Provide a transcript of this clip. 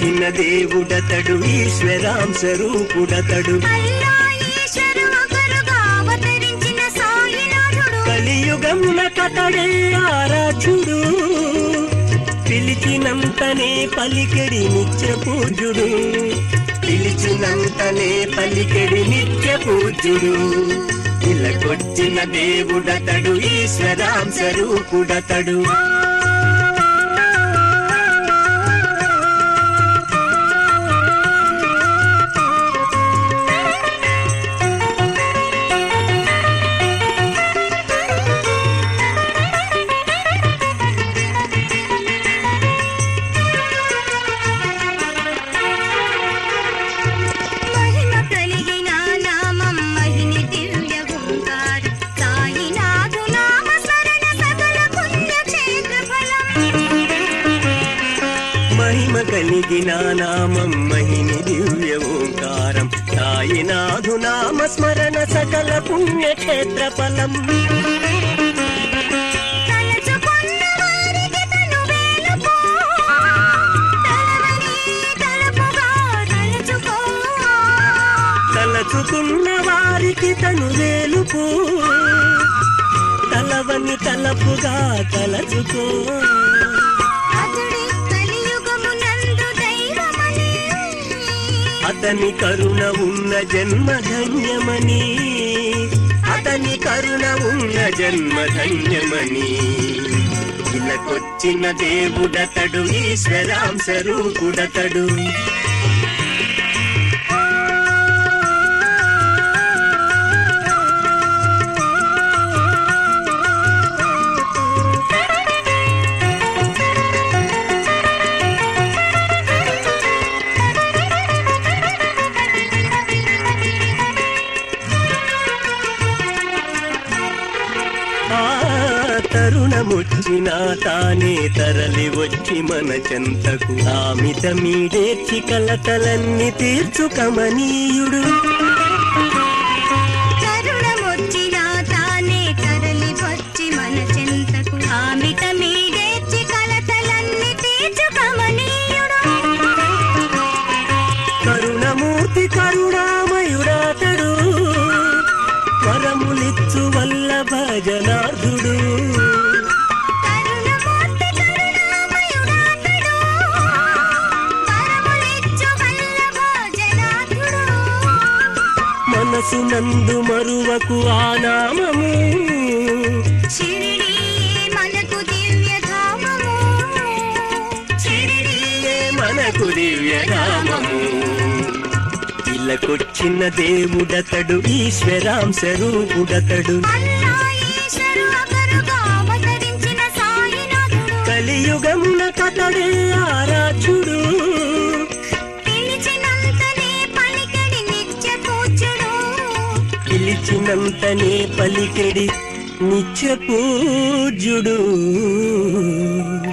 ఇలకొచ్చిన దేవుడతడు ఈశ్వరాంశ రూపుడతడు కలియుగమున కతడే ఆరాధ్యుడు పిలిచినంతనే పలికెడి నిత్య పూజ్యుడు పిలిచినంతనే పలికెడి నిత్య పూజ్యుడు ఇలకొచ్చిన దేవుడతడు ఈశ్వరాంశ రూపుడతడు మహిమ కలిగిన నామం మహిని దివ్య ఓంకారం సాయినాథు నామ స్మరణ సకల పుణ్యక్షేత్ర ఫలం తలచుకున్న వారికి తను వేలుపు తలవని తలపుగా తలచుకో అతని కరుణ ఉన్న జన్మ ధన్యమని అతని కరుణ ఉన్న జన్మ ధన్యమని ఇలకొచ్చిన దేవుడతడు ఈశ్వరాంశ రూపుడతడు తరుణముచ్చిన తానే తరలి వచ్చి మన చెంతకు ఆమిత మీడేర్చి కలతలన్నీ తీర్చు కమనీయుడు తరుణముచ్చిన తానే తరలి వచ్చి మన చెంతకు ఆమిత మీడేర్చి కలతలన్నీ తీర్చు కమనీయుడు కరుణమూర్తి కరుణామయుడాతడు వరములిచ్చు వల్లభ జనార్దుడు మనసునందు మరువకు ఆ నామము షిరిడీయే మనకు దివ్యధామము షిరిడీయే మనకు దివ్యధామము ఇలకొచ్చిన దేవుడతడు ఈశ్వరాంశ రూపుడతడు కలియుగమున కతడే ఆరాధ్యుడు పిలిచినంతనే పలికెడి నిత్య పూజ్యుడు